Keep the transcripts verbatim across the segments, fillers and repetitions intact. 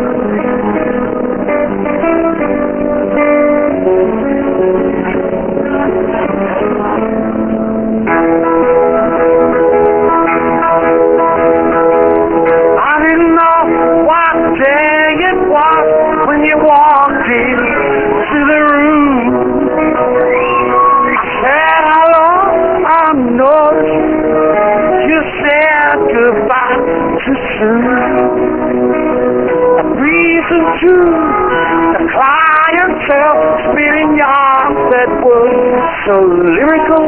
So lyrical,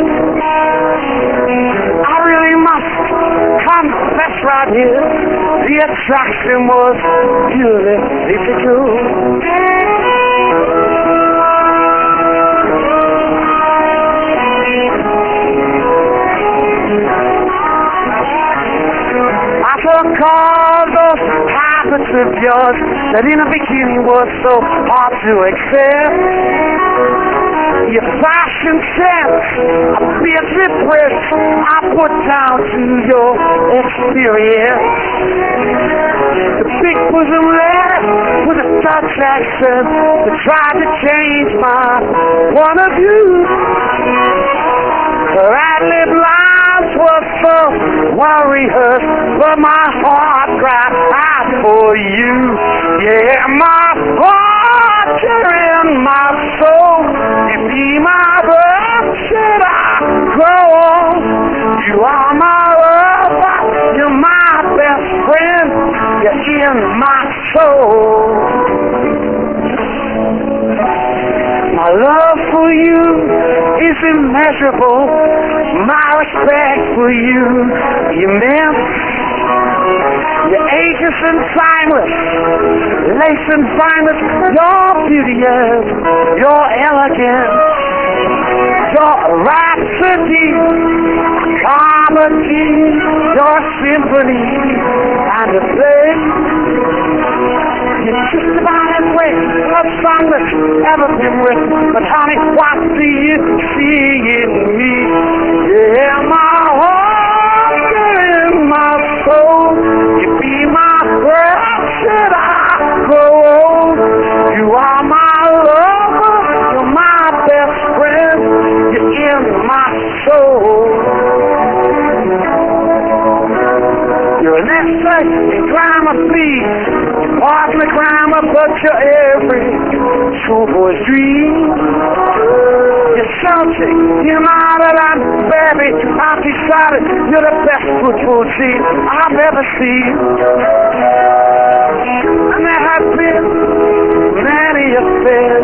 I really must confess right here, the attraction was purely physical. I took all those habits of yours that in the beginning was so hard to accept. Your fashion sense, a busy press I put down to your experience. The big bosom lad with a Dutch accent that tried to change my point of view. Her ad-lib lines were so well rehearsed, but my heart cried out for you. Yeah, my heart, you're in my soul. You be my breath, should I grow old? You are my lover, you're my best friend, you're in my soul. My love for you is immeasurable, my respect for you immense. Your ageless and timeless, lace and fineness, your beauty is your elegance, your rhapsody, comedy, your symphony, and a play. You're just about every love song that's ever been written, but honey, what do you see in me? Yeah, my heart, you're in my soul. You be my breath, should I grow old? You are my lover, you're my best friend, you're in my soul. You're an essay in grammar, please. Pardon the grammar, but you're every schoolboy's dream. You're Celtic, United, and baby, I've decided you're the best football team I've ever seen. And there have been many affairs.